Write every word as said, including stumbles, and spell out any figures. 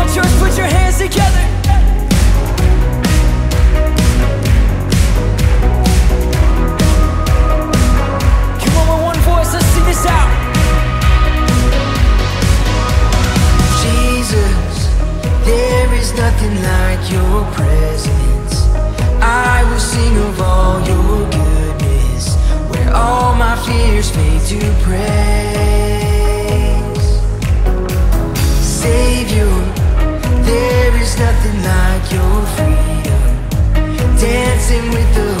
Church, put your hands together. Come on, with one voice, let's sing this out. Jesus, there is nothing like your presence. I will sing of all your goodness, where all my fears fade to praise. Savior, there is nothing like your freedom, dancing with the